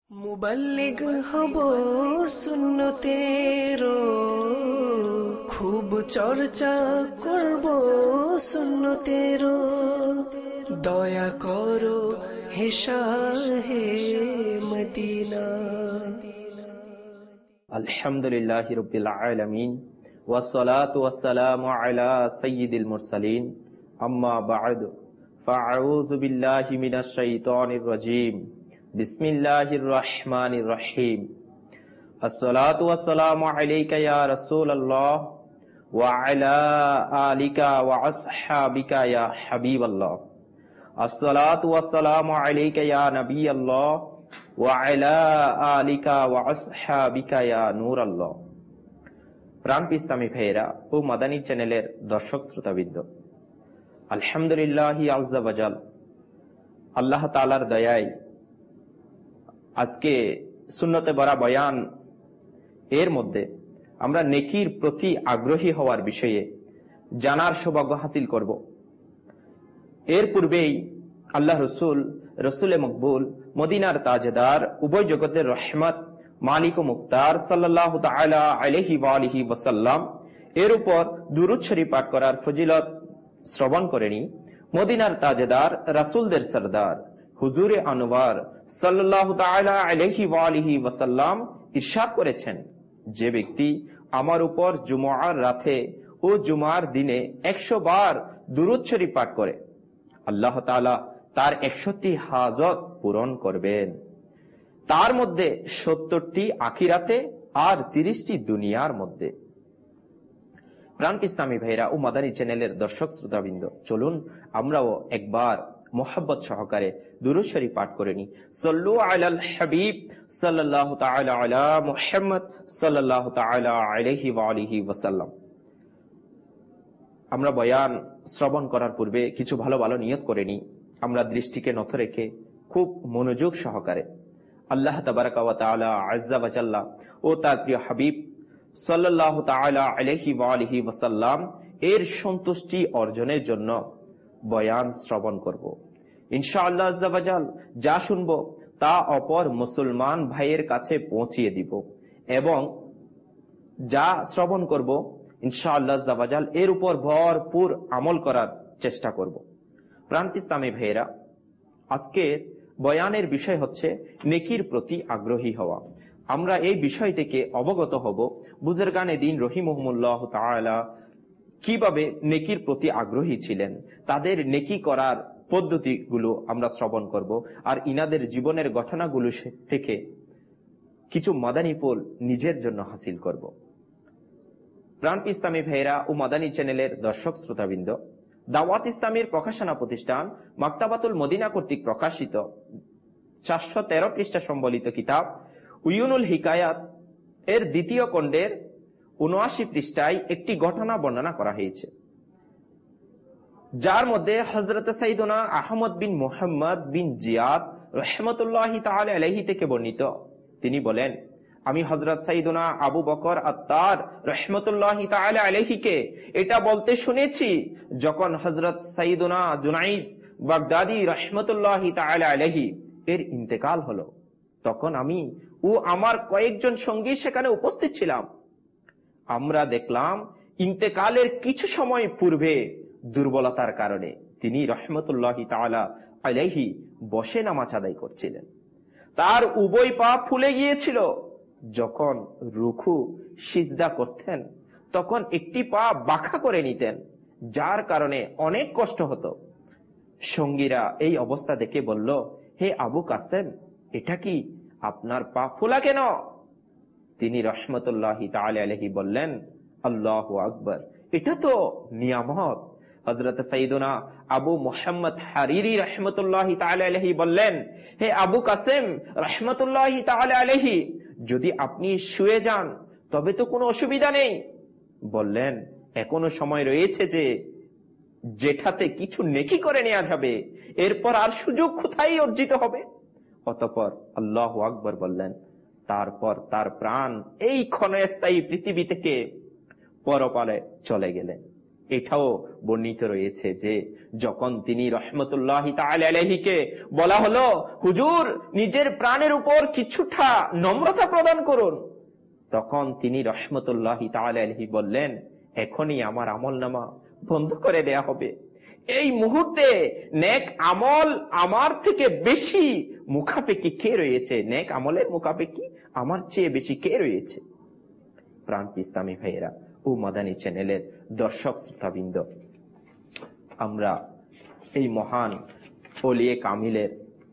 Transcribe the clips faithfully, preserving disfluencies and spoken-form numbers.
মুবাল্লিগ হব সুন্নতেরো, খুব চর্চা করব সুন্নতেরো। দয়া করো হে শাহে মদিনা। আলহামদুলিল্লাহি রাব্বিল আলামিন ওয়াসসালাতু ওয়াসসালামু আলা সাইয়্যিদিল মুরসালিন, আম্মা বা'দ, ফাআউযু বিল্লাহি মিনাশ শাইতানির রাজীম। বিসমিল্লাহির রহমানির রহিম। আসসালাতু ওয়াসসালামু আলাইকা ইয়া রাসূলাল্লাহ ওয়া আলা আলিকা ওয়া আসহাবিকা ইয়া হাবিবাল্লাহ। আসসালাতু ওয়াসসালামু আলাইকা ইয়া নবিয়াল্লাহ ওয়া আলা আলিকা ওয়া আসহাবিকা ইয়া নূরাল্লাহ। প্রাণপ্রিয় ইসলামী ভাইয়েরা ও মাদানী চ্যানেলের দর্শক শ্রোতাবৃন্দ, আলহামদুলিল্লাহি আযজা ওয়াজাল, আল্লাহ তাআলার দয়ায় আজকে সুন্নতে ভরা বয়ান এর মধ্যে আমরা নেকির প্রতি আগ্রহী হওয়ার বিষয়ে জানার সৌভাগ্য হাসিল করব। এর পূর্বেই আল্লাহ রসুল, রসুলে মকবুল, মদিনার তাজদার, উভয় জগতের রহমত, মালিক ও মুক্তার সাল্লাল্লাহু তাআলা আলাইহি ওয়া আলিহি ওয়াসাল্লাম এর উপর দুরূদ শরীফ পাঠ করার ফজিলত শ্রবণ করেনি। মদিনার তাজদার, রাসূলদের সরদার, হুজুরে আনওয়ার সাল্লাল্লাহু তাআলা আলাইহি ওয়া আলিহি ওয়াসাল্লাম ইরশাদ করেছেন, যে ব্যক্তি আমার উপর জুমআর রাতে ও জুমার দিনে একশো বার দুরূদ শরীফ পাঠ করে, আল্লাহ তাআলা তার একশোটি হাজত পূরণ করবেন। তার মধ্যে সত্তরটি আখিরাতে আর তিরিশটি দুনিয়ার মধ্যে। প্রাণপ্রিয় ইসলামী ভাইরা ও মাদানী চ্যানেলের দর্শক শ্রোতাবৃন্দ, চলুন আমরাও একবার মোহাব্বত সহকারে দুরূদ শরীফ পাঠ করে নি। সাল্লু আলাল হাবিব সাল্লাল্লাহু তাআলা আলা মুহাম্মদ সাল্লাল্লাহু তাআলা আলাইহি ওয়া আলিহি ওয়াসাল্লাম। আমরা বয়ান শ্রবণ করার পূর্বে কিছু ভালো ভালো নিয়ত করে নি। আমরা দৃষ্টিকে নত রেখে খুব মনোযোগ সহকারে আল্লাহ তাবারাকা ওয়া তাআলা আযজা ওয়া জাল্লা ও তার প্রিয় হাবিব সাল্লাল্লাহু তাআলা আলাইহি ওয়া আলিহি ওয়াসাল্লাম এর সন্তুষ্টি অর্জনের জন্য বয়ান শ্রবণ করব। ইনশাআল্লাহ আযজা ওয়া জাল যা শুনব তা অপর মুসলমান ভাইয়ের কাছে পৌঁছিয়ে দিব এবং যা শ্রবণ করব ইনশাআল্লাহ আযজা ওয়া জাল এর উপর ভরপুর আমল করার চেষ্টা করব। প্রাণপ্রিয় ইসলামী ভাইয়েরা, আজকের বয়ানের বিষয় হচ্ছে নেকির প্রতি আগ্রহী হওয়া। আমরা এই বিষয় থেকে অবগত হব বুজুর্গানে দ্বীন রহিমাহুমুল্লাহ তাআলা কিভাবে নেকির প্রতি আগ্রহী ছিলেন, তাদের নেকি করার পদ্ধতিগুলো আমরা শ্রবণ করব, আর ইনাদের জীবনের ঘটনাগুলো থেকে কিছু মাদানী ফল নিজের জন্য হাসিল করব। প্রাণপ্রিয় ইসলামী ভাইয়েরা ও মাদানী চ্যানেলের দর্শক শ্রোতাবৃন্দ, দাওয়াত ইসলামীর প্রকাশনা প্রতিষ্ঠান মাকতাবাতুল মদিনা কর্তৃক প্রকাশিত চারশো তেরো পৃষ্ঠা সম্বলিত কিতাব উয়ুনুল হিকায়াত এর দ্বিতীয় খণ্ডের উনআশি পৃষ্ঠায় একটি ঘটনা বর্ণনা করা হয়েছে, যার মধ্যে হযরত সাইয়্যিদুনা আহমদ বিন মুহাম্মদ বিন জিয়াদ রাহমাতুল্লাহি তাআলা আলাইহি থেকে বর্ণিত। তিনি বলেন, আমি হযরত সাইয়্যিদুনা আবু বকর আত্তার রাহমাতুল্লাহি তাআলা আলাইহিকে এটা বলতে শুনেছি যখন হযরত সাইয়্যিদুনা জুনাইদ বাগদাদি রাহমাতুল্লাহি তাআলা আলাইহি এর ইন্তেকাল হলো। তখন আমি ও আমার কয়েকজন সঙ্গী সেখানে উপস্থিত ছিলাম। আমরা দেখলাম ইন্তেকালের কিছু সময় পূর্বে দুর্বলতার কারণে তিনি রাহমাতুল্লাহি তাআলা আলাইহি বসে নামাজ আদায় করছিলেন। তার উভয় পা ফুলে গিয়েছিল। যখন রুকু সিজদা করতেন তখন একটি পা বাঁকা করে নিতেন, যার কারণে অনেক কষ্ট হতো। সঙ্গীরা এই অবস্থা দেখে বলল, হে আবু কাসেম, এটা কি আপনার পা ফোলা কেন? তিনি রাহমাতুল্লাহি তাআলা আলাইহি বললেন, আল্লাহু আকবার, এটা তো নিয়ামত। হযরত সাইয়্যিদুনা আবু মুহাম্মদ হারিরি রাহমাতুল্লাহি তাআলা আলাইহি বললেন, হে আবু কাসেম রাহমাতুল্লাহি তাআলা আলাইহি, যদি আপনি শুয়ে যান তবে তো কোনো অসুবিধা নেই। বললেন, এখনো সময় রয়েছে যে যেটাতে কিছু নেকি করে নেওয়া যাবে, এরপর আর সুযোগ কোথায় অর্জিত হবে? অতঃপর আল্লাহু আকবার বললেন। তারপর তার প্রাণ এই ক্ষণস্থায়ী পৃথিবী থেকে পরপারে চলে গেলেন। এটাও বর্ণিত রয়েছে যে যখন তিনি রহমতুল্লাহি তাআলা আলাইহিকে বলা হলো, হুজুর নিজের প্রাণের উপর কিছুটা নম্রতা প্রদান করুন, তখন তিনি রহমতুল্লাহি তাআলা আলাইহি বললেন, এখনই আমার আমলনামা বন্ধ করে দেয়া হবে। এই মুহূর্তে নেক আমল আমার থেকে বেশি মুখাপেক্ষী কে রয়েছে? নেক আমলের মুখাপেক্ষী আমার চেয়ে বেশি কে রয়েছে? প্রাণ ইসলামী ভাইয়েরা ও মাদানী চ্যানেলের দর্শক শ্রোতাবৃন্দ, আমরা এই মহান ওলিয়ে কামিলের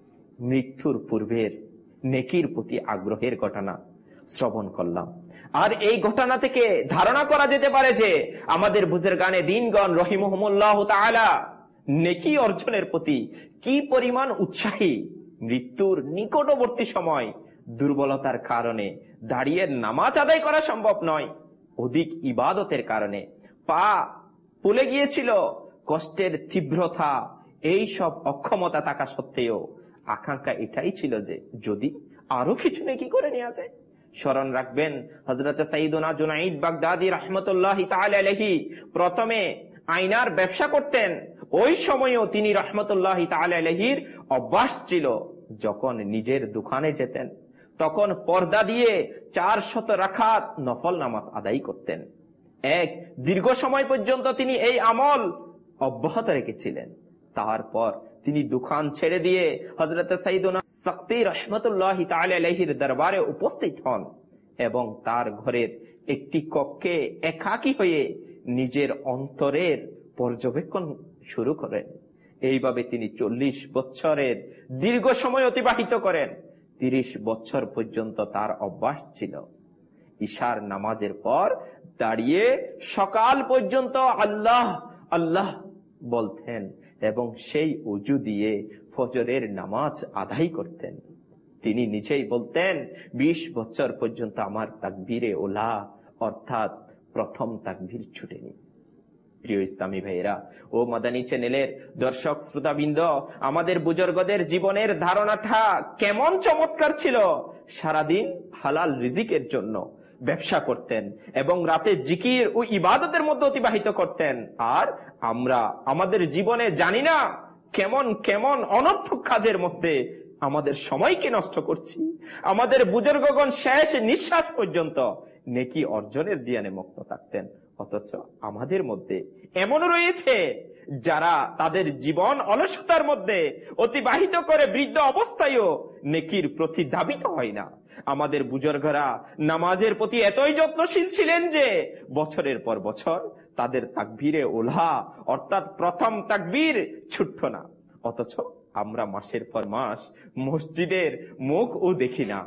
মৃত্যুর পূর্বের নেকির প্রতি আগ্রহের ঘটনা শ্রবণ করলাম। আর এই ঘটনা থেকে ধারণা করা যেতে পারে যে আমাদের বুজুর্গানে দ্বীনগণ রহিমহুমুল্লাহ তাআলা নেকি অর্জনের প্রতি কি পরিমাণ উৎসাহী। মৃত্যুর নিকটবর্তী সময় দুর্বলতার কারণে দাঁড়িয়ে নামাজ আদায় করা সম্ভব নয়, অধিক ইবাদতের কারণে পা ফুলে গিয়েছিল, কষ্টের তীব্রতা, এই সব অক্ষমতা থাকা সত্ত্বেও আকাঙ্ক্ষা এটাই ছিল যে যদি আরো কিছু নেকি করে নেওয়া যায়। স্মরণ রাখবেন হযরত সাইয়্যিদুনা জুনাইদ বাগদাদী রাহমাতুল্লাহি তাআলা আলাইহি প্রথমে আয়নার ব্যবসা করতেন। ওই সময়ও তিনি রাহমাতুল্লাহি তাআলা আলাইহির অভ্যাস ছিল যখন নিজের দোকানে যেতেন তখন পর্দা দিয়ে চার শত রাকাত নফল নামাজ আদায় করতেন। এক দীর্ঘ সময় পর্যন্ত তিনি এই আমল অব্যাহত রেখেছিলেন। তারপর তিনি দোকান ছেড়ে দিয়ে হযরত সাইয়্যিদুনা সাকতি রাহমাতুল্লাহি তাআলা আলাইহির দরবারে উপস্থিত হন এবং তার ঘরের একটি কক্ষে একাকী হয়ে নিজের অন্তরের পর্যবেক্ষণ শুরু করেন। এইভাবে তিনি চল্লিশ বছরের দীর্ঘ সময় অতিবাহিত করেন। তিরিশ বছর পর্যন্ত তার অভ্যাস ছিল ঈশার নামাজের পর দাঁড়িয়ে সকাল পর্যন্ত আল্লাহ আল্লাহ বলতেন এবং সেই ওযু দিয়ে ফজরের নামাজ আদায় করতেন। তিনি নিজেই বলতেন, বিশ বছর পর্যন্ত আমার তাকবীরে ওলা অর্থাৎ প্রথম তাকবীর ছুটেনি। প্রিয় ইসলামী ভাইয়েরা ও মাদানী চ্যানেলের দর্শক শ্রোতাবৃন্দ, আমাদের বুজুর্গদের জীবনের ধারণাটা কেমন চমৎকার ছিল। সারাদিন হালাল রিজিকের জন্য ব্যবসা করতেন এবং রাতে জিকির ও ইবাদতের মধ্যে অতিবাহিত করতেন। আর আমরা আমাদের জীবনে জানি না কেমন কেমন অনর্থক কাজের মধ্যে আমাদের সময়কে নষ্ট করছি। আমাদের বুজুর্গগণ শেষ নিঃশ্বাস পর্যন্ত নেকি অর্জনের ধ্যানে মগ্ন থাকতেন, অথচ আমাদের মধ্যে এমন রয়েছে যারা তাদের জীবন অলসতার মধ্যে অতিবাহিত করে বৃদ্ধ অবস্থায়ও নেকির প্রতি ধাবিত হয় না। আমাদের বুজুর্গরা নামাজের প্রতি এতই যত্নশীল ছিলেন যে বছরের পর বছর তাদের তাকবীরে ওলা অর্থাৎ প্রথম তাকবীর ছুটত না, অথচ আমরা মাসের পর মাস মসজিদের মুখ ও দেখি না।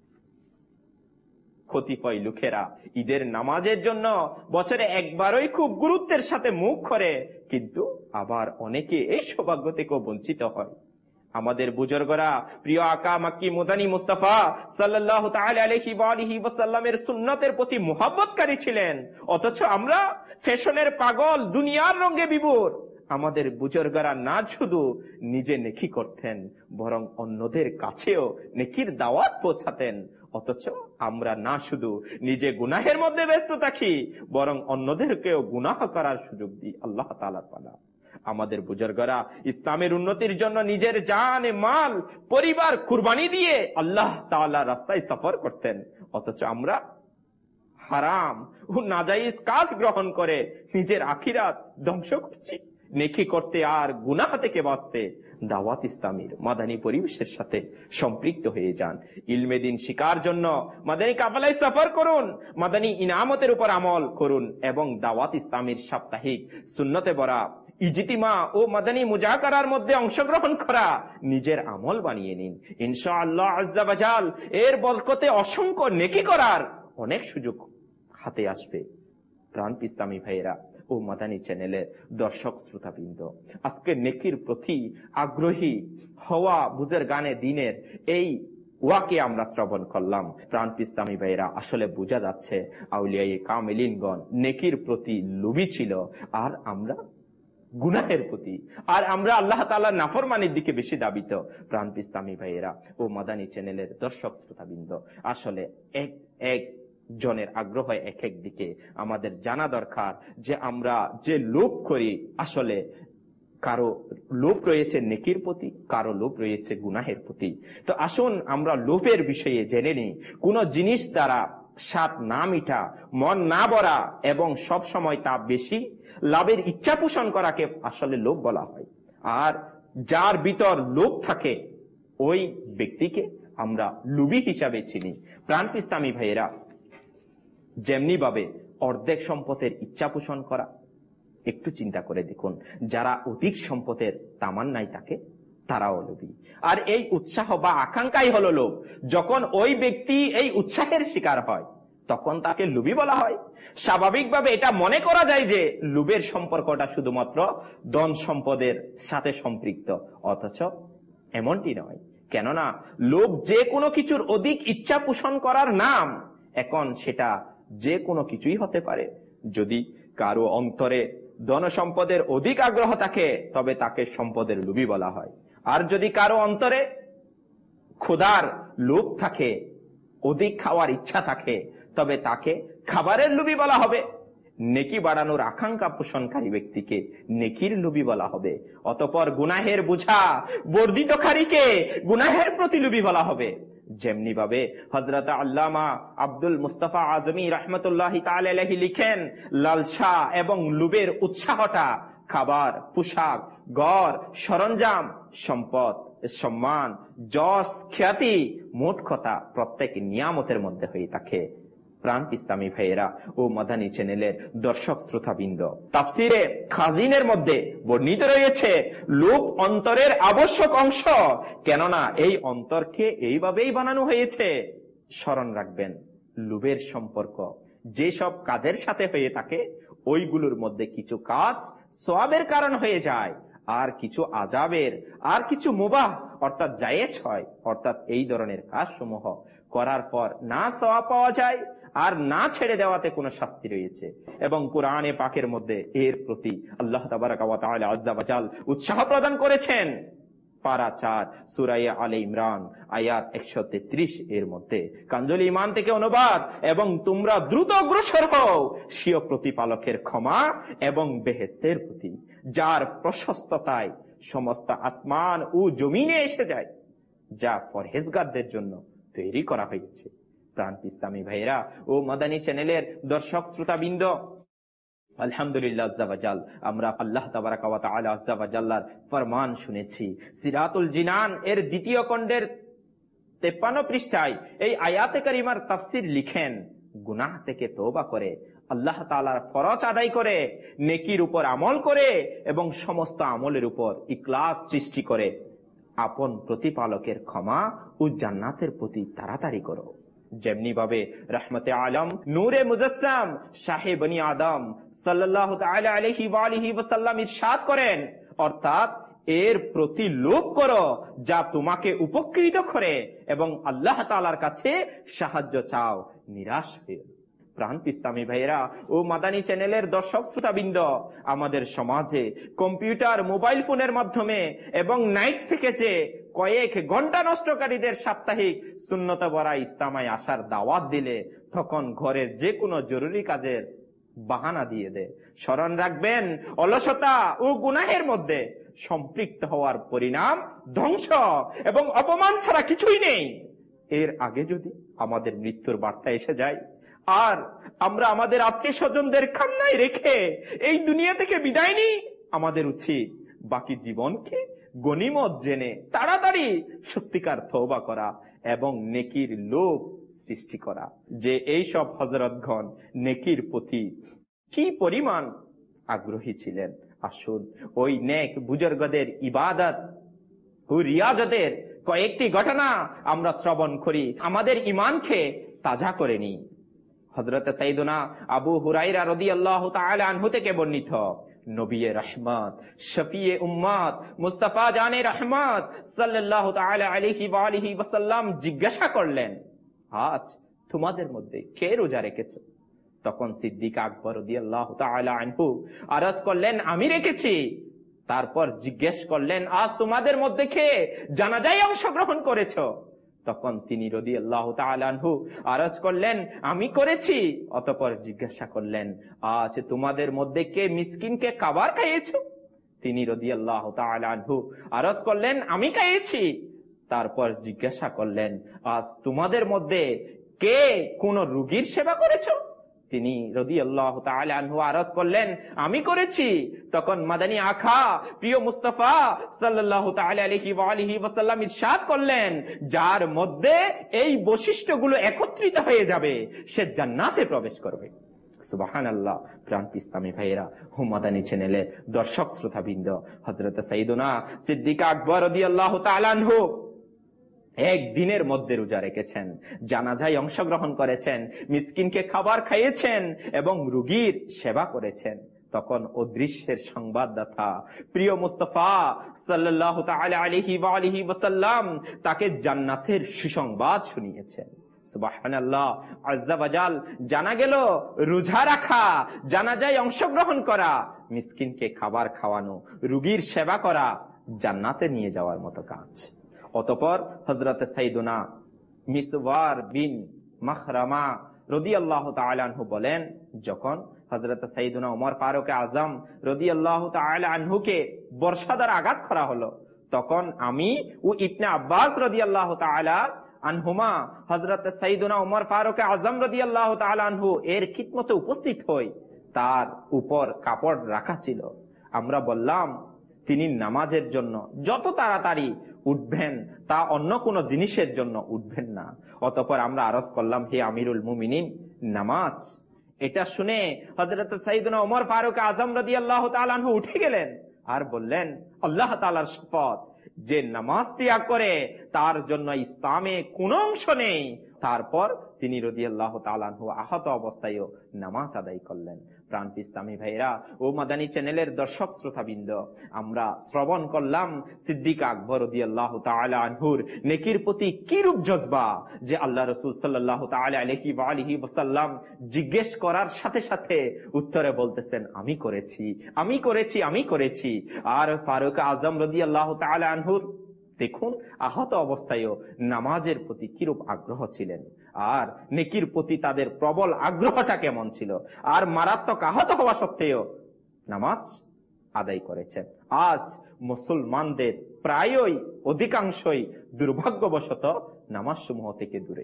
কতিপয় লোকেরা ঈদের নামাজের জন্য বছরে একবারই খুব গুরুত্বের সাথে মুখ করে, কিন্তু আবার অনেকে এই সৌভাগ্য থেকেও বঞ্চিত হয়। আমাদের বুজুর্গরা প্রিয় আকা মাক্কি মদানী মুস্তাফা সাল্লাল্লাহু তাআলা আলাইহি ওয়া আলিহি ওয়াসাল্লামের সুন্নতের প্রতি মুহাব্বতকারী ছিলেন, অথচ আমরা ফ্যাশনের পাগল, দুনিয়ার রঙে বিভোর। আমাদের বুজুর্গরা না শুধু নিজে নেকি করতেন বরং অন্যদের কাছেও নেকির দাওয়াত পৌঁছাতেন, অথচ আমরা না শুধু নিজে গুনাহের মধ্যে ব্যস্ত থাকি বরং অন্যদেরকেও গুনাহ করার সুযোগ দিই। আল্লাহ তাআলার পানা। আমাদের বুজুর্গরা ইসলামের উন্নতির জন্য নিজের জান, মাল, পরিবার কুরবানি দিয়ে আল্লাহ তাআলার রাস্তায় সফর করতেন, অথচ আমরা হারাম ও নাজায়েজ কাজ গ্রহণ করে নিজের আখিরাত ধ্বংস করছি। নেকি করতে আর গুনাহ থেকে বাঁচতে দাওয়াত ইসলামীর মাদানী পরিবেশের সাথে সম্পৃক্ত হয়ে যান। ইলমে দ্বীন শিকার জন্য মাদানী কাফেলায় সফর করুন, মাদানী ইনামতের উপর আমল করুন এবং দাওয়াত ইসলামীর সাপ্তাহিক সুন্নতে ভরা ইজতিমা ও মাদানী মুজাকারার মধ্যে অংশগ্রহণ করা নিজের আমল বানিয়ে নিন। ইনশাআল্লাহ আজ্জা ওয়া জাল এর বরকতে অসংখ্য নেকি করার অনেক সুযোগ হাতে আসবে। প্রাণ ইসলামী ভাইয়েরা ও মাদানী চ্যানেলের দর্শক শ্রোতাবৃন্দ, আজকে নেকির প্রতি আগ্রহী হওয়া বুজুর্গানে দ্বীনের এই ওয়াকে আমরা শ্রবণ করলাম। প্রাণ ইসলামী ভাইয়েরা, আসলে বোঝা যাচ্ছে আউলিয়ায়ে কামিলিনগণ নেকির প্রতি লোভী ছিল আর আমরা গুনাহের প্রতি, আর আমরা আল্লাহ তাআলার নাফরমানির দিকে বেশি দাবিত। প্রাণ ইসলামী ভাইয়েরা ও মাদানী চ্যানেলের দর্শক শ্রোতাবৃন্দ, আসলে এক এক জনের আগ্রহ এক এক দিকে। আমাদের জানা দরকার যে আমরা যে লোভ করি, আসলে কারো লোভ রয়েছে নেকির প্রতি, কারো লোভ রয়েছে গুনাহের প্রতি। তো আসুন আমরা লোভের বিষয়ে জেনে নিই। কোন জিনিস দ্বারা স্বাদ না মিঠা, মন না ভরা এবং সব সময় তা বেশি লাভের ইচ্ছা পোষণ করাকে আসলে লোভ বলা হয়। আর যার ভিতর লোভ থাকে ওই ব্যক্তিকে আমরা লোভী হিসাবে চিনি। প্রাণ ইসলামী ভাইয়েরা, যেমনি ভাবে অর্ধেক সম্পদের ইচ্ছা পোষণ করা, একটু চিন্তা করে দেখুন, যারা অধিক সম্পদের তামান্নায় থাকে তারাও লোভী। আর এই উৎসাহ বা আকাঙ্ক্ষাই হলো লোভ। যখন ওই ব্যক্তি এই উৎসাহের শিকার হয় তখন তাকে লোভী বলা হয়। স্বাভাবিকভাবে এটা মনে করা যায় যে লোভের সম্পর্কটা শুধুমাত্র ধন সম্পদের সাথে সম্পৃক্ত, অথচ এমনটি নয়। কেননা লোভ যে কোনো কিছুর অধিক ইচ্ছা পোষণ করার নাম। এখন সেটা যে কোনো কিছুই হতে পারে। যদি কারো অন্তরে ধন সম্পদের অধিক আগ্রহ থাকে তবে তাকে সম্পদের লোভী বলা হয়। আর যদি কারো অন্তরে ক্ষুধার লোভ থাকে, অধিক খাওয়ার ইচ্ছা থাকে, তবে তাকে খাবারের লোভী বলা হবে। নেকি বাড়ানোর আকাঙ্ক্ষা পোষণকারী ব্যক্তিকে নেকির লোভী বলা হবে। অতঃপর গুনাহের বোঝা বর্ধিতকারীকে গুনাহের প্রতি লোভী বলা হবে। যেমনি ভাবে হযরত আল্লামা আব্দুল মুস্তাফা আজমি রাহমাতুল্লাহি তাআলা আলাইহি লিখেন, লালসা এবং লোভের উৎসাহটা খাবার, পোশাক, ঘর, সরঞ্জাম, সম্পদ, সম্মান, যশ, খ্যাতি, মোট কথা প্রত্যেক নিয়ামতের মধ্যে হয়ে থাকে। প্রাণ ইসলামী ভাইয়েরা ও মাদানী চ্যানেলের দর্শক শ্রোতাবৃন্দ, তাফসিরে খাজিনের মধ্যে বর্ণিত রয়েছে লোভ অন্তরের আবশ্যক অংশ। কেননা এই অন্তরকে এইভাবেই বানানো হয়েছে। স্মরণ রাখবেন, লোভের সম্পর্ক যেসব কাজের সাথে হয়ে থাকে ওইগুলোর মধ্যে কিছু কাজ সওয়াবের কারণ হয়ে যায়, আর কিছু আযাবের, আর কিছু মুবাহ অর্থাৎ জায়েজ হয়। অর্থাৎ এই ধরনের কাজসমূহ করার পর না সওয়াব পাওয়া যায় আর না ছেড়ে দেওয়াতে কোনো শাস্তি রয়েছে। এবং কোরআনে পাকের মধ্যে এর প্রতি আল্লাহ তাবারাকা ওয়া তাআলা আযজা ওয়া জাল উৎসাহ প্রদান করেছেন। পারা চার সূরা আলে ইমরান আয়াত একশো তেত্রিশ এর মধ্যে কাঞ্জুল ঈমান থেকে অনুবাদ, এবং তোমরা দ্রুত অগ্রসর হও স্বীয় প্রতিপালকের ক্ষমা এবং বেহেশতের প্রতি, যার প্রশস্ততায় সমস্ত আসমান ও জমিনে এসে যায়, যা পরহেজগারদের জন্য তৈরি করা হয়েছে। প্রাণ ইসলামী ভাইয়েরা ও মাদানী চ্যানেলের দর্শক শ্রোতাবৃন্দ, আলহামদুলিল্লাহ আযজা ওয়া জাল আমরা আল্লাহ তাবারাকা ওয়া তাআলা আযজা ওয়া জাল্লার ফরমান শুনেছি। সিরাতুল জিনান এর দ্বিতীয় খণ্ডের তেপ্পান্ন পৃষ্ঠায় এই আয়াতে কারিমার তাফসীর লিখেন, গুনাহ থেকে তওবা করে, আল্লাহ তাআলার ফরজ আদায় করে, নেকির উপর আমল করে এবং সমস্ত আমলের উপর ইখলাস সৃষ্টি করে আপন প্রতিপালকের ক্ষমা ও জান্নাতের প্রতি তাড়াতাড়ি করো। যেমনি ভাবে রহমতে আলম নূরে মুজাসসাম শাহে বনি আদম সাল্লাল্লাহু তাআলা আলাইহি ওয়া আলিহি ওয়াসাল্লাম ইরশাদ করেন, অর্থাৎ এর প্রতি লোভ করো যা তোমাকে উপকৃত করে এবং আল্লাহ তাআলার কাছে সাহায্য চাও, নিরাশ হয়ে। প্রাণ ইসলামী ভাইয়েরা ও মাদানী চ্যানেলের দর্শক শ্রোতাবৃন্দ, আমাদের সমাজে কম্পিউটার, মোবাইল ফোনের মাধ্যমে এবং নাইট থেকে যে কয়েক ঘন্টা নষ্টকারীদের সাপ্তাহিক সুন্নত ভরা ইস্তেমায় আসার দাওয়াত দিলে তখন ঘরের যে কোনো জরুরি কাজের বাহানা দিয়ে দেয়। স্মরণ রাখবেন, অলসতা ও গুনাহের মধ্যে সম্পৃক্ত হওয়ার পরিণাম ধ্বংস এবং অপমান ছাড়া কিছুই নেই। এর আগে যদি আমাদের মৃত্যুর বার্তা এসে যায় আর আমরা আমাদের আত্মীয় স্বজনদের কান্নায় রেখে এই দুনিয়া থেকে বিদায় নিই, আমাদের উচিত বাকি জীবনকে গনিমত জেনে তাড়াতাড়ি সত্যিকার তওবা করা এবং নেকির লোভ সৃষ্টি করা। যে এই সব হযরতগণ নেকির প্রতি কি পরিমাণ আগ্রহী ছিলেন, আসুন ওই নেক বুজুর্গদের ইবাদত ও রিয়াজতের কয়েকটি ঘটনা আমরা শ্রবণ করি, আমাদের ঈমানকে তাজা করে নিই। হযরত সাইয়্যিদুনা আবু হুরায়রা রাদিয়াল্লাহু তাআলা আনহু থেকে বর্ণিত, নবী রহমত, শফিয়ে উম্মত, মুস্তাফা জানে রহমত সাল্লাল্লাহু তাআলা আলাইহি ওয়া আলিহি ওয়াসাল্লাম জিজ্ঞাসা করলেন, আজ তোমাদের মধ্যে কে রোজা রেখেছে? তখন সিদ্দিক আকবর রাদিয়াল্লাহু তাআলা আনহু আরজ করলেন, আমি রেখেছি। তারপর জিজ্ঞেস করলেন, আজ তোমাদের মধ্যে কে জানাজায় অংশগ্রহণ করেছো? তখন তিনি রাদিয়াল্লাহু তাআলা আনহু আরজ করলেন, আমি করেছি। অতঃপর জিজ্ঞাসা করলেন, আজ তোমাদের মধ্যে কে মিসকিনকে খাবার খাইয়েছো? তিনি রাদিয়াল্লাহু তাআলা আনহু আরজ করলেন, আমি খাইয়েছি। তারপর জিজ্ঞাসা করলেন, আজ তোমাদের মধ্যে কে কোন রোগীর সেবা করেছো? তিনি রাদিয়াল্লাহু তাআলা আনহু আরজ করলেন, আমি করেছি। তখন মাদানী আখা প্রিয় মুস্তাফা সাল্লাল্লাহু তাআলা আলাইহি ওয়া আলিহি ওয়াসাল্লাম ইরশাদ করলেন, যার মধ্যে এই বৈশিষ্ট্যগুলো একত্রিত হয়ে যাবে সে জান্নাতে প্রবেশ করবে। সুবহানাল্লাহ। প্রাণ ইসলামী ভাইয়েরা, মাদানী চ্যানেলের দর্শক শ্রোতাবৃন্দ, হযরত সাইয়্যিদুনা সিদ্দিক আকবর রাদিয়াল্লাহু তাআলা আনহু একদিনের মধ্যে রোজা রেখেছেন, জানাজায় অংশগ্রহণ করেছেন, মিসকিনকে খাবার খাইয়েছেন এবং রোগীর সেবা করেছেন। তখন অদৃশ্যের সংবাদদাতা প্রিয় মুস্তাফা সাল্লাল্লাহু তাআলা আলাইহি ওয়া আলিহি ওয়াসাল্লাম তাকে জান্নাতের সুসংবাদ শুনিয়েছেন। সুবহানাল্লাহ। আজ্জা ওয়াজাল। জানা গেল রোজা রাখা, জানাজায় অংশগ্রহণ করা, মিসকিনকে খাবার খাওয়ানো, রোগীর সেবা করা জান্নাতে নিয়ে যাওয়ার মতো কাজ। অতঃপর হযরত সাইয়্যিদুনা মিসওয়ার বিন মাখরামা রাদিয়াল্লাহু তাআলা আনহু বলেন, যখন হযরত সাইয়্যিদুনা ওমর ফারুক আযম রাদিয়াল্লাহু তাআলা আনহুকে বর্ষা দ্বারা আঘাত করা হলো, তখন আমি ও ইবনে আব্বাস রাদিয়াল্লাহু তাআলা আনহুমা হযরত সাইয়্যিদুনা ওমর ফারুক আযম রাদিয়াল্লাহু তাআলা আনহু এর খিদমতে উপস্থিত হই। তার উপর কাপড় রাখা ছিল। আমরা বললাম, তিনি নামাজের জন্য যত তাড়াতাড়ি উঠবেন তা অন্য কোন জিনিসের জন্য উঠবেন না। অতঃপর আমরা আরজ করলাম, হে আমিরুল মুমিনিন, নামাজ। এটা শুনে হযরত সাইয়্যিদুনা ওমর ফারুক আযম রাদিয়াল্লাহু তাআলা আনহু উঠে গেলেন আর বললেন, আল্লাহ তাআলার শপথ, যে নামাজ ত্যাগ করে তার জন্য ইসলামে কোন অংশ নেই। তারপর তিনি রাদিয়াল্লাহু তাআলা আনহু আহত অবস্থায়ও নামাজ আদায় করলেন। প্রাণ ইসলামী ভাইরা ও মাদানী চ্যানেলের দর্শক শ্রোতাবৃন্দ, আমরা শ্রবণ করলাম সিদ্দিক আকবর রাদিয়াল্লাহু তাআলা আনহুর নেকির প্রতি কি রূপ জজবা, যে আল্লাহ রাসূল সাল্লাল্লাহু তাআলা আলাইহি ওয়া আলিহি ওয়াসাল্লাম জিজ্ঞেস করার সাথে সাথে উত্তরে বলতেছেন, আমি করেছি, আমি করেছি, আমি করেছি। আর ফারুক আযম রাদিয়াল্লাহু তাআলা আনহুর দেখুন আহত অবস্থায়ও নামাজের প্রতি কিরূপ আগ্রহ ছিলেন, আর নেকির প্রতি তাদের প্রবল আগ্রহটা কেমন ছিল, আর মারাত্মক আহত হওয়া সত্ত্বেও নামাজ আদায় করেছেন। আজ মুসলমানদের প্রায়ই অধিকাংশই দুর্ভাগ্যবশত নামাজ সমূহ থেকে দূরে,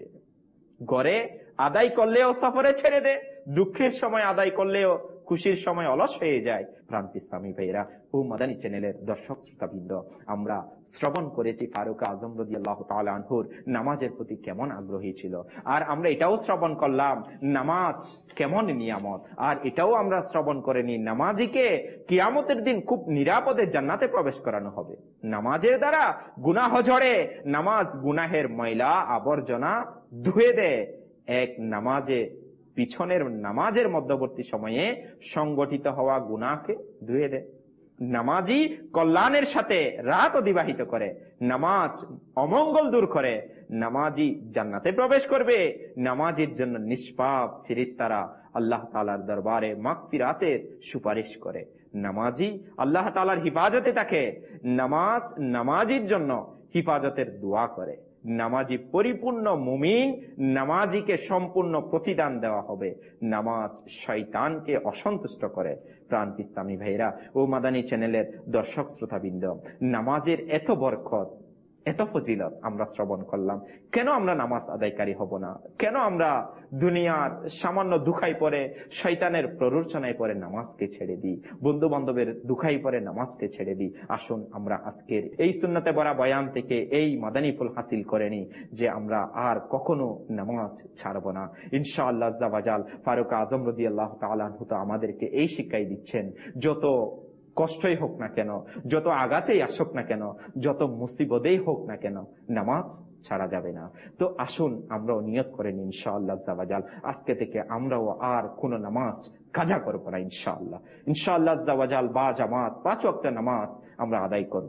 ঘরে আদায় করলেও সফরে ছেড়ে দেয়, দুঃখের সময় আদায় করলেও খুশির সময় অলস হয়ে যায়। প্রাণ ইসলামী ভাইরা ও মাদানী চ্যানেলের দর্শক শ্রোতাবৃন্দ, আমরা শ্রবণ করেছি ফারুক আযম রাদিয়াল্লাহু তাআলা আনহুর নামাজের প্রতি কেমন আগ্রহী ছিল, আর আমরা এটাও শ্রবণ করলাম নামাজ কেমন নিয়ামত, আর এটাও আমরা শ্রবণ করে নি নামাজিকে কিয়ামতের দিন খুব নিরাপদে জান্নাতে প্রবেশ করানো হবে। নামাজের দ্বারা গুনাহ ঝরে, নামাজ গুনাহের ময়লা আবর্জনা ধুয়ে দেয়। এক নামাজে পিছনের নামাজের মধ্যবর্তী সময়ে সংগঠিত হওয়া গুনাহকে ধুয়ে দেয়। নামাজি কল্যাণের সাথে রাত অতিবাহিত করে, নামাজ অমঙ্গল দূর করে, নামাজি জান্নাতে প্রবেশ করবে। নামাজের জন্য নিষ্পাপ ফেরেশতারা আল্লাহ তাআলার দরবারে মাগফিরাতের সুপারিশ করে। নামাজি আল্লাহ তাআলার হিফাজতে থাকে। নামাজ নামাজির জন্য হিফাজতের দোয়া করে। নামাজি পরিপূর্ণ মুমিন, নামাজিকে সম্পূর্ণ প্রতিদান দেওয়া হবে। নামাজ শয়তানকে অসন্তুষ্ট করে। প্রাণ ইসলামী ভাইরা ও মাদানী চ্যানেলের দর্শক শ্রোতাবৃন্দ, নামাজের এত বরকত, এত ফজিলত আমরা শ্রবণ করলাম, কেন আমরা নামাজ আদায়কারী হব না? কেন আমরা দুনিয়ার সামান্য দুখাই পরে, শয়তানের প্ররোচনায় পরে নামাজকে ছেড়ে দিই, বন্ধু বান্ধবের দুখাই পরে নামাজকে ছেড়ে দিই? আসুন আমরা আজকের এই সুন্নতে ভরা বয়ান থেকে এই মাদানী ফুল হাসিল করে নিই যে আমরা আর কখনো নামাজ ছাড়ব না ইনশাআল্লাহ আজ্জা ওয়া জাল। ফারুক আযম রাদিয়াল্লাহু তাআলা আনহু তো আমাদেরকে এই শিক্ষাই দিচ্ছেন, যত কষ্টই হোক না কেন, যত আঘাতেই আসুক না কেন, যত মুসিবতেই হোক না কেন, নামাজ ছাড়া যাবে না। তো আসুন আমরাও নিয়ত করে নিই ইনশাআল্লাহ আজ্জা ওয়া জাল, আজকে থেকে আমরাও আর কোন নামাজ কাজা করব না ইনশাআল্লাহ। ইনশাআল্লাহ আজ্জা ওয়া জাল বা জামাত পাঁচ ওয়াক্ত নামাজ আমরা আদায় করব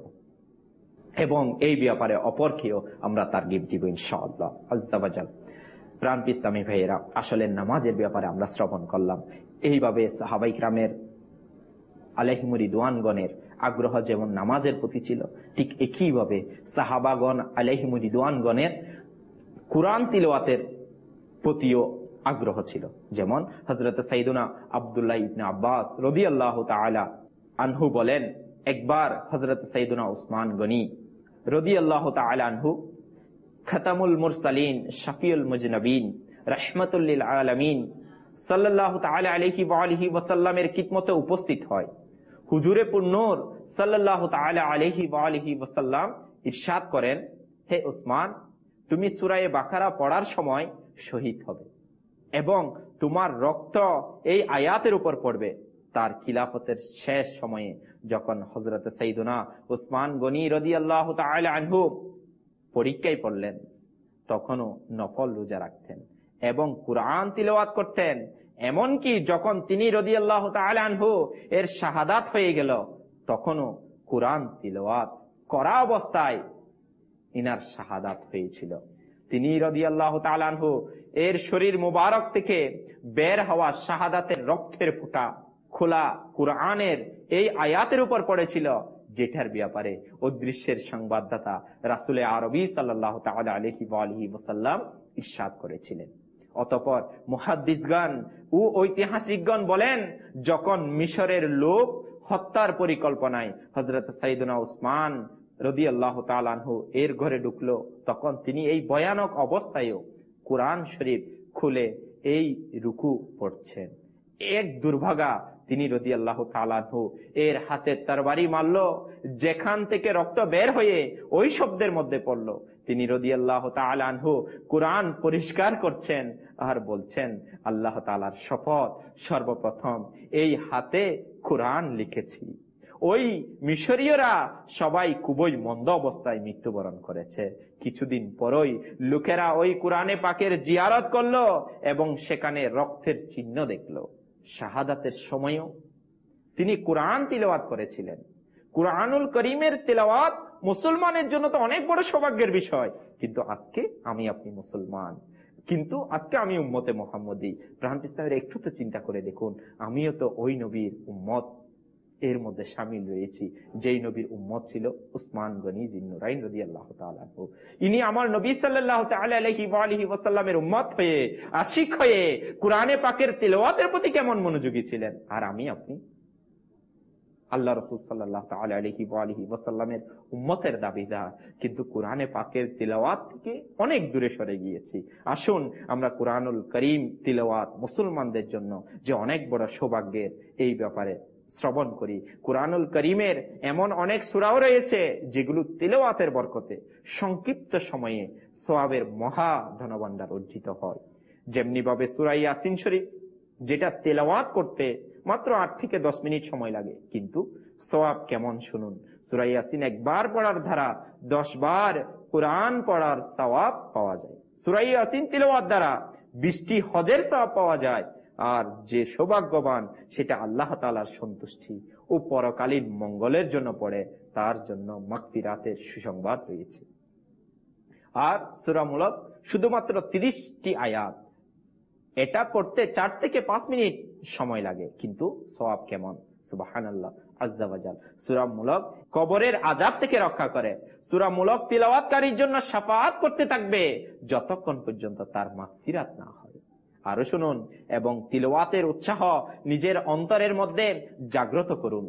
এবং এই ব্যাপারে অপরকেও আমরা তারগিব দিব ইনশাআল্লাহ আজ্জা ওয়া জাল। প্রাণ ইসলামী ভাইয়েরা, আসলে নামাজের ব্যাপারে আমরা শ্রবণ করলাম। এইভাবে সাহাবায়ে কিরামের আলাইহিমুর রিদওয়ানগণের আগ্রহ যেমন নামাজের প্রতি ছিল, ঠিক একইভাবে সাহাবাগণ আলাইহিমুর রিদওয়ানগণের কুরআন তিলাওয়াতের প্রতিও আগ্রহ ছিল। যেমন হযরত সাইয়্যিদুনা আব্দুল্লাহ ইবনে আব্বাস রাদিয়াল্লাহু তাআলা আনহু বলেন, একবার হযরত সাইয়্যিদুনা উসমান গনি রাদিয়াল্লাহু তাআলা আনহু খাতামুল মুরসালিন শাফিউল মুজনাবিন রাহমাতুল লিল আলামিন সাল্লাল্লাহু তাআলা আলাইহি ওয়া আলিহি ওয়াসাল্লামের খিদমতে উপস্থিত হয়। হুজুরে পুন্নূর সাল্লাল্লাহু তাআলা আলাইহি ওয়া আলিহি ওয়াসাল্লাম ইরশাদ করেন, হে উসমান, তুমি সূরা বাকারা পড়ার সময় শহীদ হবে এবং তোমার রক্ত এই আয়াতের উপর পড়বে। তার খিলাফতের শেষ সময়ে যখন হযরত সাইয়্যিদুনা উসমান গনি রাদিয়াল্লাহু তাআলা আনহু পরীক্ষায় পড়লেন, তখনও নফল রোজা রাখতেন এবং কুরআন তিলাওয়াত করতেন। এমনকি যখন তিনি রাদিয়াল্লাহু তাআলা আনহু এর শাহাদাত হয়ে গেল, তখনও কুরআন তিলাওয়াত করা অবস্থায় ইনার শাহাদাত হয়েছিল। তিনি রাদিয়াল্লাহু তাআলা আনহু এর শরীর মুবারক থেকে বের হওয়া শাহাদাতের রক্তের ফোঁটা খোলা কুরআনের এই আয়াতের উপর পড়েছিল, যেটার ব্যাপারে অদৃশ্যের সংবাদদাতা রাসূলে আরবি সাল্লাল্লাহু তাআলা আলাইহি ওয়া আলিহি ওয়াসাল্লাম ইরশাদ করেছিলেন। অতঃপর মুহাদ্দিসগণ ও ঐতিহাসিকগণ বলেন, যখন মিশরের লোক হত্যার পরিকল্পনায় হযরত সাইয়্যিদুনা উসমান রাদিয়াল্লাহু তাআলা আনহু এর ঘরে ঢুকলো, তখন তিনি এই ভয়ানক অবস্থায়ও কুরআন শরীফ খুলে এই রুকু পড়ছেন। এক দুর্ভাগা তিনি রাদিয়াল্লাহু তাআলা আনহু এর হাতে তরবারি মারল, যেখান থেকে রক্ত বের হয়ে ওই শব্দের মধ্যে পড়ল। তিনি রাদিয়াল্লাহু তাআলা আনহু কুরআন পরিষ্কার করছেন আর বলছেন, আল্লাহ তাআলার শপথ, সর্বপ্রথম এই হাতে কুরআন লিখেছি। ওই মিশরীয়রা সবাই খুবই মন্দ অবস্থায় মৃত্যুবরণ করেছে। কিছুদিন পরই লোকেরা ওই কুরআনে পাকের জিয়ারত করলো এবং সেখানে রক্তের চিহ্ন দেখলো। শাহাদাতের সময়ও তিনি কুরআন তিলাওয়াত করেছিলেন। কুরআনুল করিমের তিলাওয়াত মুসলমানের জন্য তো অনেক বড় সৌভাগ্যের বিষয়, কিন্তু আজকে আমি আপনি মুসলমান, কিন্তু আজকে আমি উম্মতে মুহাম্মদী। প্রাণ ইসলামের একটু তো চিন্তা করে দেখুন, আমিও তো ওই নবীর উম্মত এর মধ্যে শামিল রয়েছি, যেই নবীর উম্মত ছিল উসমান গনি জিন্নুরাইন রাদিয়াল্লাহু তাআলা আনহু। ইনি আমার নবী সাল্লাল্লাহু তাআলা আলাইহি ওয়া আলিহি ওয়াসাল্লামের উম্মত হয়ে, আশিক হয়ে কুরআনে পাকের তিলাওয়াতের প্রতি কেমন মনোযোগী ছিলেন। আর আমি আপনি আল্লাহ রাসূল সাল্লাল্লাহু তাআলা আলাইহি ওয়া আলিহি ওয়াসাল্লামের উম্মতের দাবিদার, কিন্তু কুরআনে পাকের তিলাওয়াত থেকে অনেক দূরে সরে গিয়েছি। আসুন আমরা কুরআনুল কারীম তিলাওয়াত মুসলমানদের জন্য যে অনেক বড় সৌভাগ্যের, এই ব্যাপারে শ্রবণ করি। কুরআনুল কারীমের এমন অনেক সূরাও রয়েছে যেগুলো তিলাওয়াতের বরকতে সংক্ষিপ্ত সময়ে সওয়াবের মহা ধনভাণ্ডার অর্জিত হয়। যেমনি ভাবে সূরা ইয়াসিন শরীফ, যেটা তিলাওয়াত করতে মাত্র আট থেকে দশ মিনিট সময় লাগে, কিন্তু সওয়াব কেমন শুনুন। সূরা ইয়াসিন একবার পড়ার দ্বারা দশ বার কুরআন পড়ার সওয়াব পাওয়া যায়। সূরা ইয়াসিন তিলাওয়াত দ্বারা বিশটি হজের সওয়াব পাওয়া যায়। আর যে সৌভাগ্যবান, সেটা আল্লাহ তাআলার সন্তুষ্টি ও পরকালীন মঙ্গলের জন্য পড়ে, তার জন্য মাগফিরাতের সুসংবাদ রয়েছে। আর সূরা মুলক শুধুমাত্র তিরিশটি আয়াত, এটা পড়তে চার থেকে পাঁচ মিনিট সময় লাগে, কিন্তু সওয়াব কেমন, সুবহানাল্লাহ আজ্জা ওয়া জাল। সূরা মুলক কবরের আযাব থেকে রক্ষা করে। সূরা মুলক তিলাওয়াতকারীর জন্য শাফাআত করতে থাকবে যতক্ষণ পর্যন্ত তার মাগফিরাত না হয়। আরো শুনুন এবং তিলাওয়াতের উৎসাহ নিজের অন্তরের মধ্যে জাগ্রত করুন।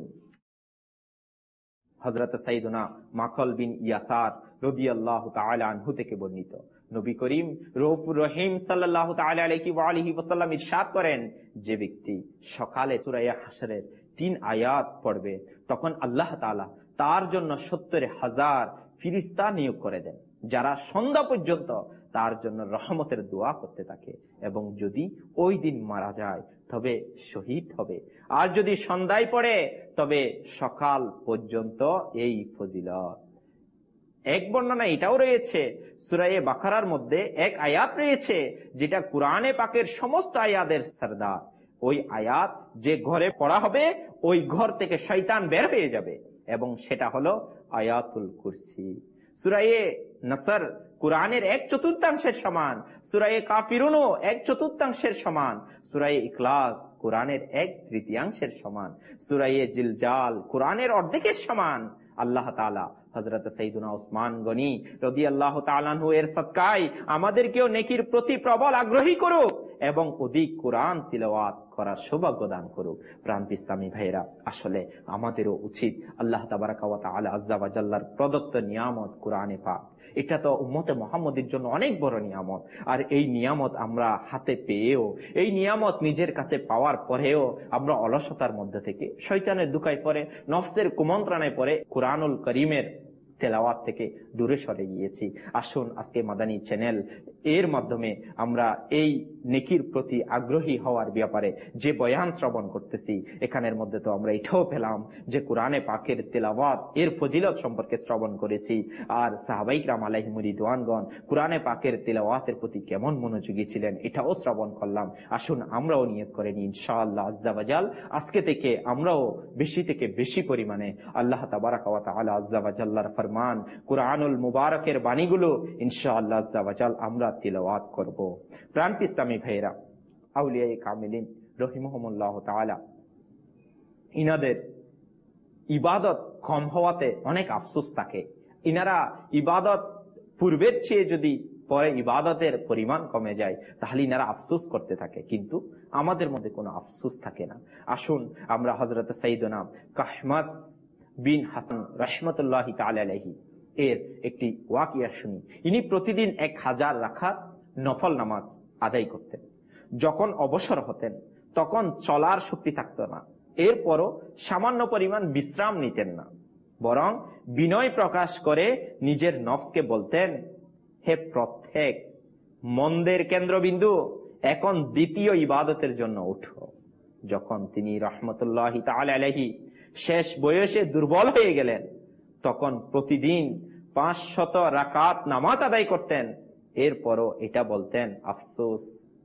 হযরত সাইয়্যিদুনা মাখল বিন ইয়াসার রাদিয়াল্লাহু তাআলা আনহু থেকে বর্ণিত, নবী করিম রউফুর রহিম সাল্লাল্লাহু তাআলা আলাইহি ওয়া আলিহি ওয়াসাল্লাম ইরশাদ করেন, যে ব্যক্তি সকালে সূরা হাশরের তিন আয়াত পড়বে, তখন আল্লাহ তাআলা তার জন্য সত্তর হাজার ফেরেশতা নিয়োগ করে দেন, যারা সন্ধ্যা পর্যন্ত তার জন্য রহমতের দোয়া করতে থাকে। এবং যদি ওই দিন মারা যায় তবে শহীদ হবে, আর যদি সন্ধ্যায় পড়ে তবে সকাল পর্যন্ত এই ফজিলত। এক বর্ণনা এটাও রয়েছে, সূরা বাকারার মধ্যে এক আয়াত রয়েছে যেটা কুরআনে পাকের সমস্ত আয়াতের সরদার। ওই আয়াত যে ঘরে পড়া হবে, ওই ঘর থেকে শয়তান বের হয়ে যাবে, এবং সেটা হলো আয়াতুল কুরসি। সূরা নাসর কুরআনের এক চতুর্থাংশের সমান, সূরা কাফিরুনও এক চতুর্থাংশের সমান, সূরা ইখলাস কুরআনের এক তৃতীয়াংশের সমান, সূরা জিলজাল কুরআনের অর্ধেকের সমান। আল্লাহ তাআলা হযরত সাইয়্যিদুনা ওসমান গনি রাদিয়াল্লাহু তাআলা আনহু এর সদকায় আমাদেরকেও নেকির প্রতি প্রবল আগ্রহী করুক এবং অধিক কোরআন তিলাওয়াত করার সৌভাগ্য দান করুক। প্রান্ত ইসলামী ভাইরা, আসলে আমাদেরও উচিত আল্লাহ তাবারাকা ওয়া তাআলা আযজা ওয়া জাল্লার প্রদত্ত নিয়ামত কোরআনে পাক, এটা তো উম্মতে মুহাম্মদের জন্য অনেক বড় নিয়ামত। আর এই নিয়ামত আমরা হাতে পেয়েও, এই নিয়ামত নিজের কাছে পাওয়ার পরেও আমরা অলসতার মধ্যে থেকে, শয়তানের দুকায় পড়ে, নফসের কুমন্ত্রণায় পড়ে কোরআনুল করিমের তেলাওয়াত থেকে দূরে সরে গিয়েছি। আসুন আজকে মাদানী চ্যানেল এর মাধ্যমে আমরা এই নেকির প্রতি আগ্রহী হওয়ার ব্যাপারে যে বয়ান শ্রবণ করতেছি, এখানের মধ্যে তো আমরা এটাও পেলাম যে কোরআনে পাকের তেলাওয়াত এর ফজিলত সম্পর্কে শ্রবণ করেছি, আর সাহাবায়ে কিরাম আলাইহিম রিদওয়ানগণ কোরআনে পাকের তেলাওয়াতের প্রতি কেমন মনোযোগী ছিলেন এটাও শ্রবণ করলাম। আসুন আমরাও নিয়ত করে নিই ইনশাআল্লাহ আযজা ওয়া জাল আজকে থেকে আমরাও বেশি থেকে বেশি পরিমাণে আল্লাহ তাবারাকা ওয়া তাআলা আযজা ওয়া জাল্লার ফরমান কুরআনুল মুবারকের বাণীগুলো ইনশাআল্লাহ আযজা ওয়া জাল আমরা তিলাওয়াত করব। প্রাণ ইসলামী ভাইরা, আউলিয়ায়ে কামিলিন রহিমাহুমুল্লাহ তাআলা ইনাদের ইবাদত কম হওয়াতে অনেক আফসোস থাকে। ইনারা ইবাদত পূর্বের চেয়ে যদি পরে ইবাদতের পরিমাণ কমে যায় তাহলে ইনারা আফসোস করতে থাকে, কিন্তু আমাদের মধ্যে কোনো আফসোস থাকে না। আসুন আমরা হযরত সাইয়্যিদুনা কাহমাস বিন হাসান রাহমাতুল্লাহি তাআলা আলাইহি এর একটি ওয়াকিয়া শুনি। ইনি প্রতিদিন এক হাজার রাকাত নফল নামাজ আদায় করতেন। যখন অবসর হতেন তখন চলার শক্তি থাকতো না, এরপরও সামান্য পরিমাণ বিশ্রাম নিতেন না, বরং বিনয় প্রকাশ করে নিজের নফসকে বলতেন, হে প্রত্যেক মন্দের কেন্দ্রবিন্দু, এখন দ্বিতীয় ইবাদতের জন্য উঠো। যখন তিনি রাহমাতুল্লাহি তাআলা আলাইহি শেষ বয়সে দুর্বল হয়ে গেলেন তখন প্রতিদিন পাঁচশত রাকাত নামাজ আদায় করতেন। এরপরও এটা বলতেন, আফসোস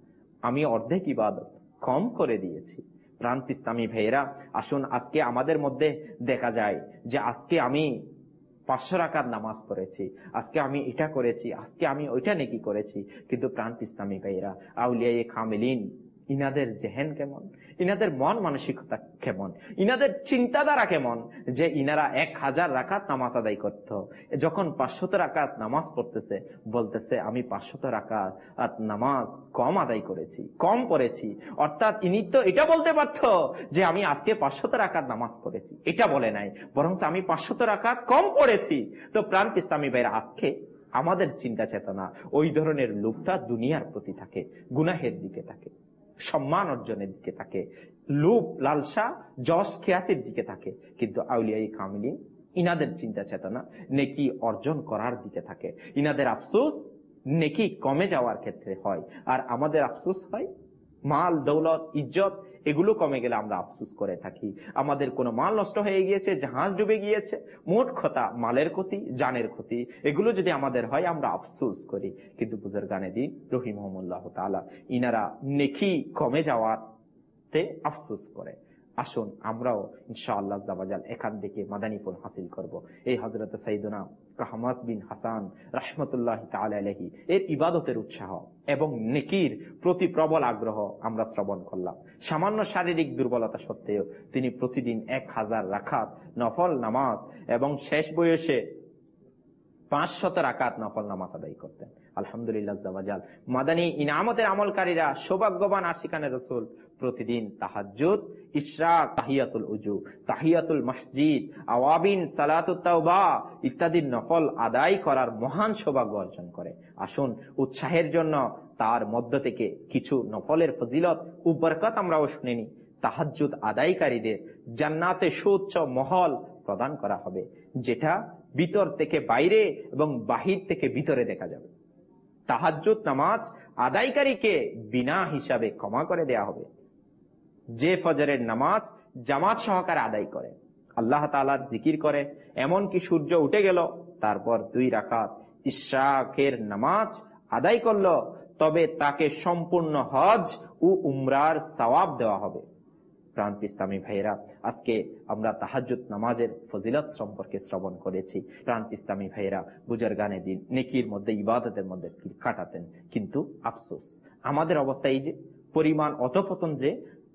আমি অর্ধেক ইবাদত কম করে দিয়েছি। প্রাণ ইসলামী ভাইয়েরা, আসুন আজকে আমাদের মধ্যে দেখা যায় যে আজকে আমি পাঁচশো রাকাত নামাজ পড়েছি, আজকে আমি এটা করেছি, আজকে আমি ওইটা নেকি করেছি, কিন্তু প্রাণ ইসলামী ভাইয়েরা আউলিয়ায়ে কামিলিন ইনাদের জেহেন কেমন, ইনাদের মন মানসিকতা কেমন, ইনাদের চিন্তাধারা কেমন যে ইনারা এক হাজার রাকাত নামাজ আদায় করত, যখন পাঁচশত রাকাত নামাজ পড়তেছে বলতেছে আমি পাঁচশত রাকাত নামাজ কম আদায় করেছি, কম পড়েছি। অর্থাৎ ইনি তো এটা বলতে পারত যে আমি আজকে পাঁচশত রাকাত নামাজ পড়েছি, এটা বলে নাই, বরং আমি পাঁচশত রাকাত কম পড়েছি। তো প্রাণ ইসলামী ভাইরা, আজকে আমাদের চিন্তা চেতনা ওই ধরনের লোকটা দুনিয়ার প্রতি থাকে, গুনাহের দিকে থাকে, সম্মান অর্জনের দিকে থাকে, লোভ লালসা যশ খ্যাতির দিকে থাকে। কিন্তু আউলিয়ায়ে কামিলিন ইনাদের চিন্তা চেতনা নেকি অর্জন করার দিকে থাকে। ইনাদের আফসোস নেকি কমে যাওয়ার ক্ষেত্রে হয়, আর আমাদের আফসোস হয় মাল দৌলত ইজ্জত এগুলো কমে গেলে আমরা আফসোস করে থাকি। আমাদের কোনো মাল নষ্ট হয়ে গিয়েছে, জাহাজ ডুবে গিয়েছে, মোট কথা মালের ক্ষতি, জানের ক্ষতি, এগুলো যদি আমাদের হয় আমরা আফসোস করি। কিন্তু বুজুর্গানে দিন রহিমাহুমুল্লাহ তাআলা ইনারা নেকি কমে যাওয়াতে আফসোস করে। আসুন আমরাও ইনশাআল্লাহ আযজা ওয়া জাল এখান থেকে মাদানীপুর হাসিল করব। এই হযরত সাইয়্যিদুনা কাহমাস বিন হাসান রাহমাতুল্লাহি তাআলা আলাইহি এর ইবাদতের উৎসাহ এবং নেকির প্রতি প্রবল আগ্রহ আমরা শ্রবণ করলাম। সামান্য শারীরিক দুর্বলতা সত্ত্বেও তিনি প্রতিদিন এক হাজার রাকাত নফল নামাজ এবং শেষ বয়সে পাঁচশত রাকাত নফল নামাজ আদায় করতেন। আলহামদুলিল্লাহ আযজা ওয়া জাল মাদানী ইনামতের আমলকারীরা সৌভাগ্যবান আশিকানে রাসূল প্রতিদিন তাহাজ্জুদ, ইশরাক, তাহিয়াতুল উজু, তাহিয়াতুল মসজিদ, আওয়াবিন, সালাতুত তাওবা ইত্যাদি নফল আদায় করার মহান সৌভাগ্য অর্জন করে। আসুন উৎসাহের জন্য তার মধ্য থেকে কিছু নফলের ফজিলত ও বরকত আমরাও শুনে নিই। তাহাজ্জুদ আদায়কারীদের জান্নাতে সুউচ্চ মহল প্রদান করা হবে, যেটা ভিতর থেকে বাইরে এবং বাহির থেকে ভিতরে দেখা যাবে। তাহাজ্জুদ নামাজ আদায়কারীকে বিনা হিসাবে ক্ষমা করে দেয়া হবে। যে ফজরের নামাজ জামাত সহকারে আদায় করে, আল্লাহ তাআলার জিকির করে, এমনকি সূর্য উঠে গেল তারপর দুই রাকাত ইশরাকের নামাজ আদায় করলো, তবে তাকে সম্পূর্ণ হজ ও উমরার সওয়াব দেওয়া হবে। প্রাণ ইসলামী ভাইয়েরা, আজকে আমরা তাহাজ্জুদ নামাজের ফজিলত সম্পর্কে শ্রবণ করেছি। প্রাণ ইসলামী ভাইয়েরা, বুজুর্গানে দিন নেকির মধ্যে ইবাদতের মধ্যে কাটাতেন, কিন্তু আফসোস আমাদের অবস্থা এই যে পরিমাণ অধঃপতন যে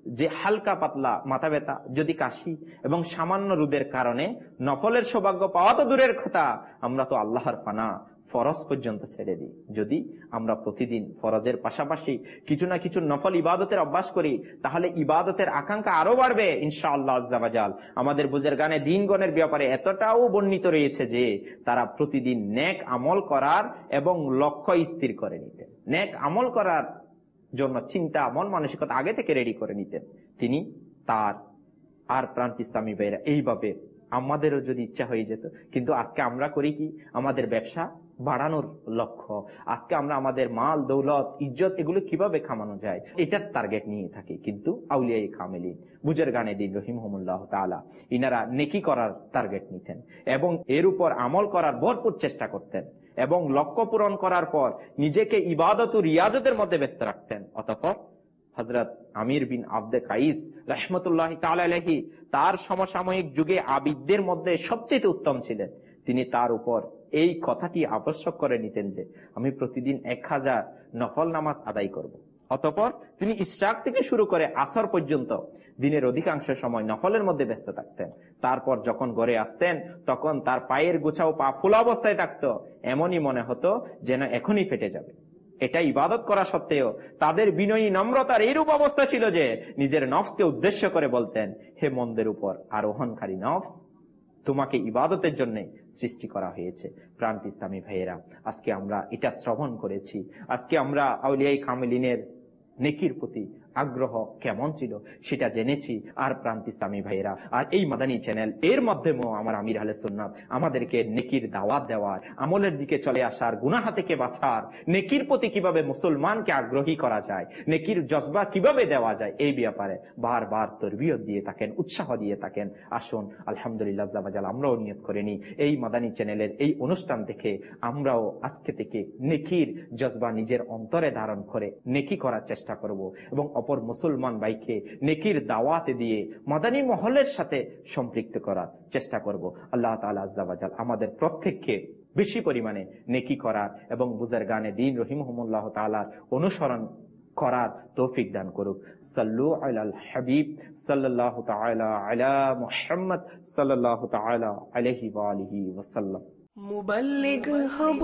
যে হালকা পাতলা মাথা ব্যথা, যদি কাশি এবং সামান্য রোদের কারণে নফলের সৌভাগ্য পাওয়া তো দূরের কথা, আমরা তো আল্লাহর পানা ফরজ পর্যন্ত ছেড়ে দিই। যদি আমরা প্রতিদিন ফরজের পাশাপাশি কিছু না কিছু নফল ইবাদতের অভ্যাস করি, তাহলে ইবাদতের আকাঙ্ক্ষা আরো বাড়বে ইনশাআল্লাহ আজ্জা ওয়া জাল। আমাদের বুজুর্গানে দ্বীনগণের ব্যাপারে এতটাও বর্ণিত রয়েছে যে তারা প্রতিদিন নেক আমল করার এবং লক্ষ্য স্থির করে নিতেন, নেক আমল করার জন্য চিন্তা মন মানসিকতা আগে থেকে রেডি করে নিতেন তিনি তার। আর প্রাণ ইসলামী ভাইরা, এইভাবে আমাদেরও যদি ইচ্ছা হয়ে যেত, কিন্তু আজকে আমরা করি কি, আমাদের ব্যবসা বাড়ানোর লক্ষ্য, আজকে আমরা আমাদের মাল দৌলত ইজ্জত এগুলো কিভাবে কামানো যায় এটার টার্গেট নিয়ে থাকি। কিন্তু আউলিয়ায়ে কামেলিন বুজুর্গানে দ্বীন রহিমহুমুল্লাহ তাআলা ইনারা নেকি করার টার্গেট নিতেন এবং এর উপর আমল করার ভরপুর চেষ্টা করতেন এবং লক্ষ্য পূরণ করার পর নিজেকে ইবাদত ও রিয়াজতের মধ্যে ব্যস্ত রাখতেন। অতঃপর হযরত আমির বিন আবদে কাইস রাহমাতুল্লাহি তাআলা আলাইহি তার সমসাময়িক যুগে আবিদদের মধ্যে সবচেয়ে উত্তম ছিলেন। তিনি তার উপর এই কথাটি আবশ্যক করে নিতেন যে আমি প্রতিদিন এক হাজার নফল নামাজ আদায় করব। অতঃপর তিনি ইশরাক থেকে শুরু করে আসর পর্যন্ত দিনের অধিকাংশ সময় নফলের মধ্যে ব্যস্ত থাকতেন। তারপর যখন ঘরে আসতেন তখন তার পায়ের গোছাও পা ফোলা অবস্থায় থাকতো, এমনই মনে হতো যেন এখনই ফেটে যাবে। এটা ইবাদত করা সত্ত্বেও তাদের বিনয়ী নম্রতার এইরূপ অবস্থা ছিল যে নিজের নফসকে উদ্দেশ্য করে বলতেন, হে মন্দের উপর আরোহণকারী নফস, তোমাকে ইবাদতের জন্য সৃষ্টি করা হয়েছে। প্রাণ ইসলামী ভাইয়েরা, আজকে আমরা এটা শ্রবণ করেছি, আজকে আমরা আউলিয়ায়ে কামেলিনের নেকির প্রতি আগ্রহ কেমন ছিল সেটা জেনেছি। আর প্রাণ ইসলামী ভাইয়েরা, আর এই মাদানী চ্যানেল এর মাধ্যমেও আমার আমির আহলে সুন্নাত আমাদেরকে নেকির দাওয়াত দেওয়ার, আমলের দিকে চলে আসার, গুনাহ থেকে বাঁচার, নেকির প্রতি কিভাবে মুসলমানকে আগ্রহী করা যায়, নেকির জজবা কিভাবে দেওয়া যায়, এই ব্যাপারে বারবার তরবিয়ত দিয়ে থাকেন, উৎসাহ দিয়ে থাকেন। আসুন আলহামদুলিল্লাহ জাল আমরাও নিয়ত করে নিই, এই মাদানী চ্যানেলের এই অনুষ্ঠান থেকে আমরাও আজকে থেকে নেকির জজবা নিজের অন্তরে ধারণ করে নেকি করার চেষ্টা করব এবং অপর মুসলমান ভাইকে নেকির দাওয়াত দিয়ে মাদানী মহলের সাথে সম্পৃক্ত করার চেষ্টা করব। আল্লাহ তাআলা আজ্জা ওয়া জাল আমাদের প্রত্যেককে বেশি পরিমাণে নেকি করার এবং বুজুর্গানে দ্বীন রহিমহুমুল্লাহ তাআলার অনুসরণ করার তৌফিক দান করুক। সাল্লু আলাল হাবিব সাল্লাল্লাহু তাআলা আলা মুহাম্মদ সাল্লাল্লাহু তাআলা আলাইহি ওয়া আলিহি ওয়াসাল্লাম। মুবাল্লিগ হব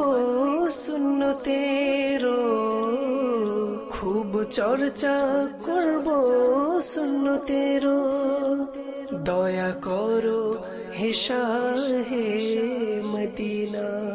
সুন্নতের, খুব চর্চা করব সুন্নতের, দয়া করো হে শাহে মদিনা।